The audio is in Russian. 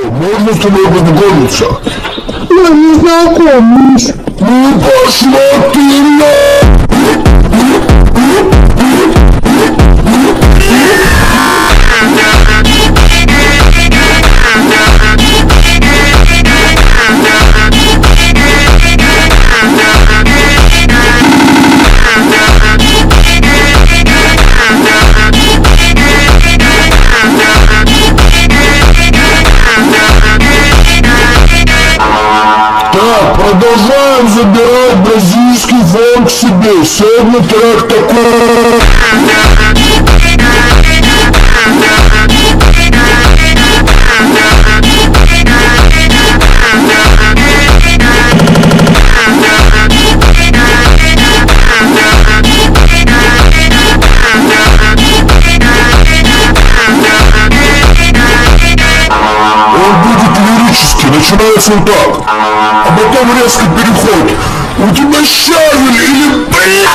можно с тобой познакомиться? Я не знакомлюсь. Ну пошла ты на... Так, продолжаем забирать бразильский фонк себе. Сегодня трек такой. Он будет лирический, начинается он так, а потом резко переход. У тебя щавель или блядь?